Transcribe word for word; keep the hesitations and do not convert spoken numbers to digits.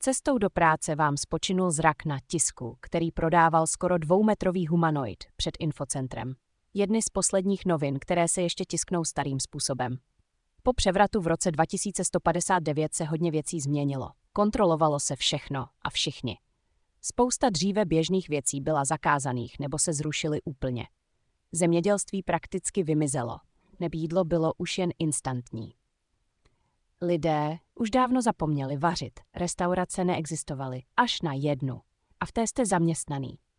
Cestou do práce vám spočinul zrak na tisku, který prodával skoro dvoumetrový humanoid před infocentrem. Jedny z posledních novin, které se ještě tisknou starým způsobem. Po převratu v roce dva tisíce sto padesát devět se hodně věcí změnilo. Kontrolovalo se všechno a všichni. Spousta dříve běžných věcí byla zakázaných nebo se zrušily úplně. Zemědělství prakticky vymizelo, neb jídlo bylo už jen instantní. Lidé už dávno zapomněli vařit, restaurace neexistovaly, až na jednu. A v té jste zaměstnaný.